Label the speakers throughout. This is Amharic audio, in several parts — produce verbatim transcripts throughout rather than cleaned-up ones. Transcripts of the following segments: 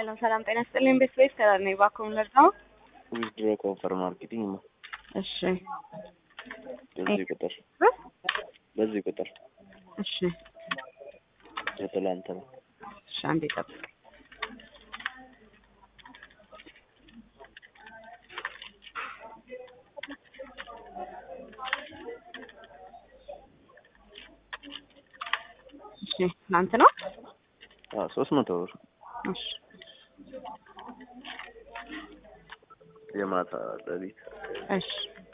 Speaker 1: ሰላም ሰላም ጤና ይስጥልኝ ቤተሰብ ከራር ነኝ ባኮም ለርዳው
Speaker 2: ዊዝድሮ ኮንፈርም ማርኬቲንግ ነው።
Speaker 1: እሺ
Speaker 2: በዚህ ቁጥር በዚህ ቁጥር
Speaker 1: እሺ
Speaker 2: የትላንት ነው።
Speaker 1: እሺ አንዴ ጠብቅ። እሺ ትላንት ነው።
Speaker 2: አዎ ሶስት መቶ ብር
Speaker 1: እሺ
Speaker 2: የማታ ለሊት
Speaker 1: እሺ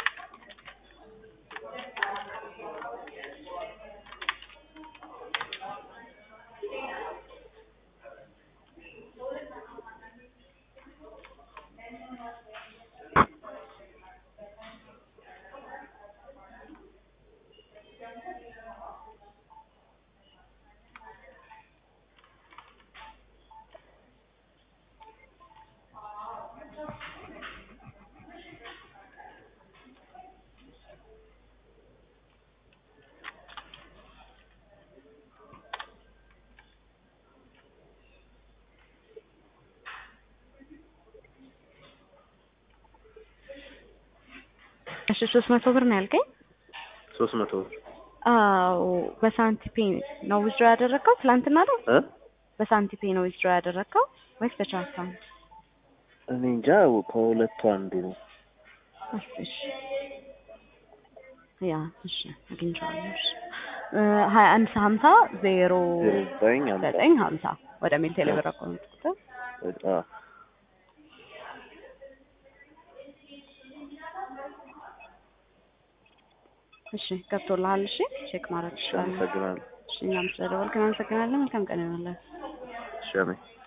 Speaker 1: እሺ ሶስት መቶ ብር ነው ያልከኝ?
Speaker 2: ሶስት መቶ ብር
Speaker 1: አዎ በሳንቲፔ ነው ዊዝድሮ ያደረከው ትላንትና ነው
Speaker 2: እ
Speaker 1: በሳንቲፔ ነው ዊዝድሮ ያደረከው ወይስ በቻፓ?
Speaker 2: እኔ እንጃ ከሁለቱ አንዱ ነው።
Speaker 1: እሺ ያ እሺ አግኝቻለሁ። ሀያ አንድ ሀምሳ ዜሮ ዘጠኝ ሀምሳ ወደ ሜል ቴሌብር አካውንት ቁጥር
Speaker 2: አ
Speaker 1: እሺ ገብቶልሃል? እሺ ቼክ ማድረግ ይችላል።
Speaker 2: አመሰግናለሁ።
Speaker 1: እሺ እኛም ስለደወልክ እናመሰግናለን። መልካም ቀን ይሁንልህ።
Speaker 2: እሺ አሜን።